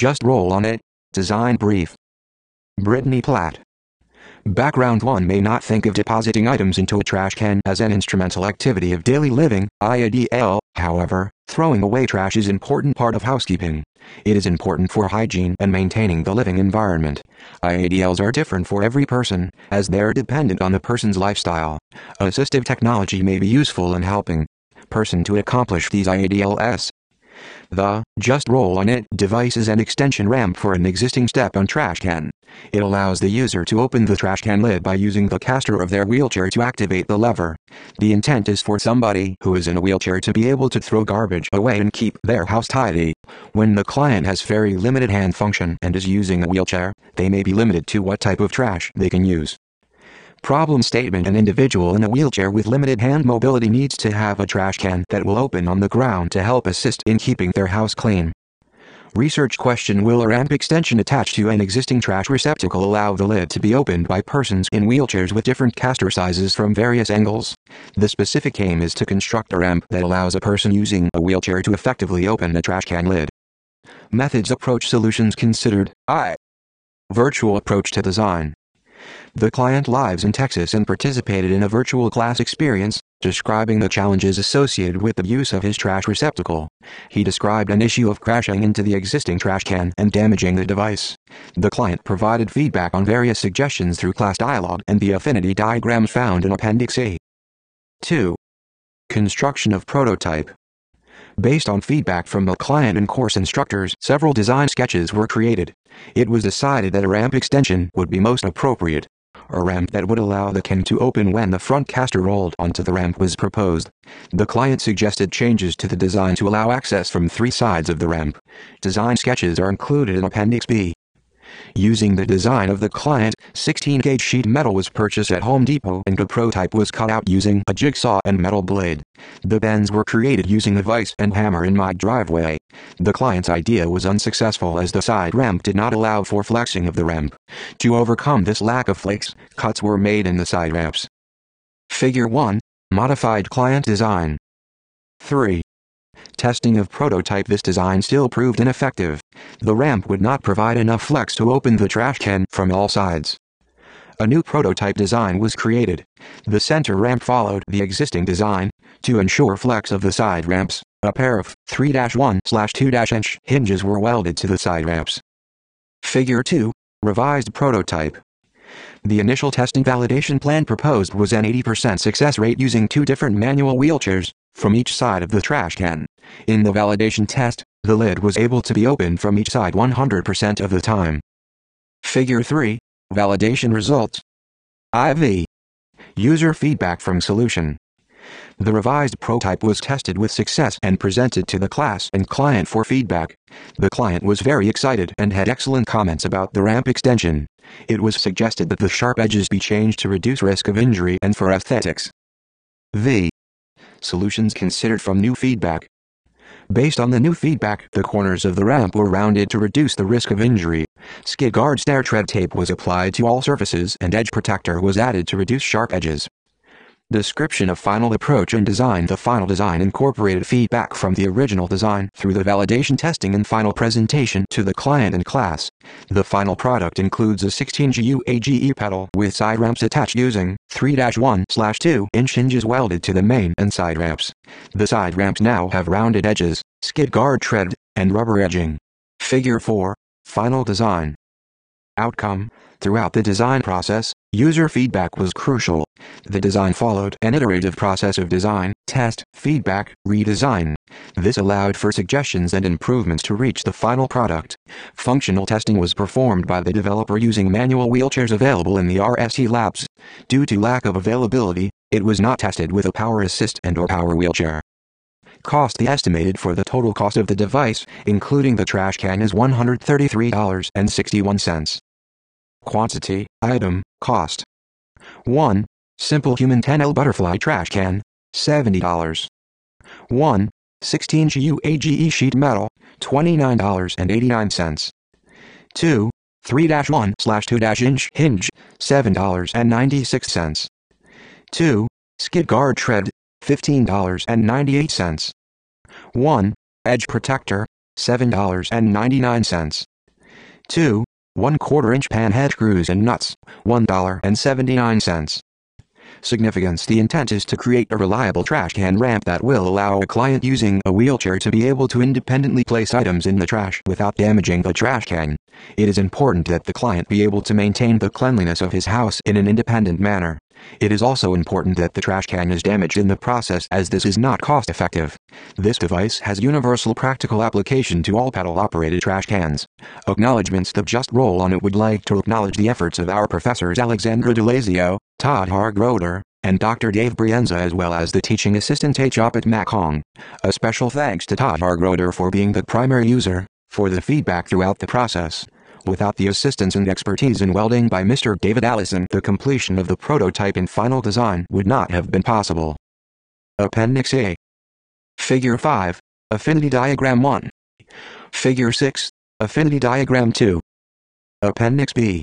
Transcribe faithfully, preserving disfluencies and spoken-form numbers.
Just roll on it. Design brief. Brittany Platt. Background: One may not think of depositing items into a trash can as an instrumental activity of daily living, I A D L. However, throwing away trash is an important part of housekeeping. It is important for hygiene and maintaining the living environment. I A D Ls are different for every person, as they are dependent on the person's lifestyle. Assistive technology may be useful in helping person to accomplish these I A D Ls. The Just Roll On It device is an extension ramp for an existing step-on trash can. It allows the user to open the trash can lid by using the caster of their wheelchair to activate the lever. The intent is for somebody who is in a wheelchair to be able to throw garbage away and keep their house tidy. When the client has very limited hand function and is using a wheelchair, they may be limited to what type of trash they can use. Problem statement: An individual in a wheelchair with limited hand mobility needs to have a trash can that will open on the ground to help assist in keeping their house clean. Research question: Will a ramp extension attached to an existing trash receptacle allow the lid to be opened by persons in wheelchairs with different caster sizes from various angles? The specific aim is to construct a ramp that allows a person using a wheelchair to effectively open a trash can lid. Methods: Approach: Solutions considered. I. Virtual approach to design. The client lives in Texas and participated in a virtual class experience, describing the challenges associated with the use of his trash receptacle. He described an issue of crashing into the existing trash can and damaging the device. The client provided feedback on various suggestions through class dialogue and the affinity diagrams found in Appendix A. two. Construction of prototype. Based on feedback from the client and course instructors, several design sketches were created. It was decided that a ramp extension would be most appropriate. A ramp that would allow the can to open when the front caster rolled onto the ramp was proposed. The client suggested changes to the design to allow access from three sides of the ramp. Design sketches are included in Appendix B. Using the design of the client, sixteen gauge sheet metal was purchased at Home Depot and a prototype was cut out using a jigsaw and metal blade. The bends were created using a vise and hammer in my driveway. The client's idea was unsuccessful as the side ramp did not allow for flexing of the ramp. To overcome this lack of flex, cuts were made in the side ramps. Figure one. Modified client design. three. Testing of prototype. This design still proved ineffective. The ramp would not provide enough flex to open the trash can from all sides. A new prototype design was created. The center ramp followed the existing design. To ensure flex of the side ramps, a pair of three one two inch hinges were welded to the side ramps. Figure two. Revised prototype. The initial testing validation plan proposed was an eighty percent success rate using two different manual wheelchairs from each side of the trash can. In the validation test, the lid was able to be opened from each side one hundred percent of the time. Figure three. Validation results. I V. User feedback from solution. The revised prototype was tested with success and presented to the class and client for feedback. The client was very excited and had excellent comments about the ramp extension. It was suggested that the sharp edges be changed to reduce risk of injury and for aesthetics. V. Solutions considered from new feedback. Based on the new feedback, the corners of the ramp were rounded to reduce the risk of injury. Skid guard stair tread tape was applied to all surfaces and edge protector was added to reduce sharp edges. Description of final approach and design. The final design incorporated feedback from the original design through the validation testing and final presentation to the client and class. The final product includes a sixteen gauge pedal with side ramps attached using three one two inch hinges welded to the main and side ramps. The side ramps now have rounded edges, skid guard tread, and rubber edging. Figure four. Final design. Outcome. Throughout the design process, user feedback was crucial. The design followed an iterative process of design, test, feedback, redesign. This allowed for suggestions and improvements to reach the final product. Functional testing was performed by the developer using manual wheelchairs available in the R S T labs. Due to lack of availability, it was not tested with a power assist and or power wheelchair. Cost. The estimated for the total cost of the device, including the trash can, is one hundred thirty-three dollars and sixty-one cents. Quantity, item, cost. one. Simple human ten L butterfly trash can, seventy dollars. one. sixteen gauge sheet metal, twenty-nine dollars and eighty-nine cents. two. three one two inch hinge, seven dollars and ninety-six cents. two. Skid guard tread, fifteen dollars and ninety-eight cents. one. Edge protector, seven dollars and ninety-nine cents. two. one quarter inch pan head screws and nuts, one dollar and seventy-nine cents. Significance: the intent is to create a reliable trash can ramp that will allow a client using a wheelchair to be able to independently place items in the trash without damaging the trash can. It is important that the client be able to maintain the cleanliness of his house in an independent manner. It is also important that the trash can is damaged in the process, as this is not cost effective. This device has universal practical application to all pedal-operated trash cans. Acknowledgements: the Just Roll On It would like to acknowledge the efforts of our professors Alexandra DeLazio, Todd Hargroder, and Doctor Dave Brienza, as well as the teaching assistant Chopet Makong. A special thanks to Todd Hargroder for being the primary user, for the feedback throughout the process. Without the assistance and expertise in welding by Mister David Allison, the completion of the prototype and final design would not have been possible. Appendix A. Figure five, Affinity Diagram one. Figure six, Affinity Diagram two. Appendix B.